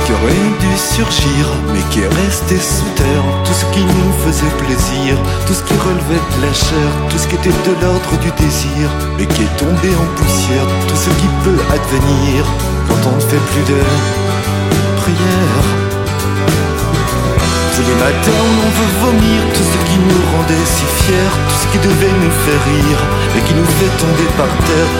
qui aurait dû surgir, mais qui est resté sous terre. Tout ce qui nous faisait plaisir, tout ce qui relevait de la chair, tout ce qui était de l'ordre du désir, mais qui est tombé en poussière. Tout ce qui peut advenir quand on ne fait plus de prière. Tous les matins où l'on veut vomir tout ce qui nous rendait si fiers, tout ce qui devait nous faire rire, mais qui nous fait tomber par terre.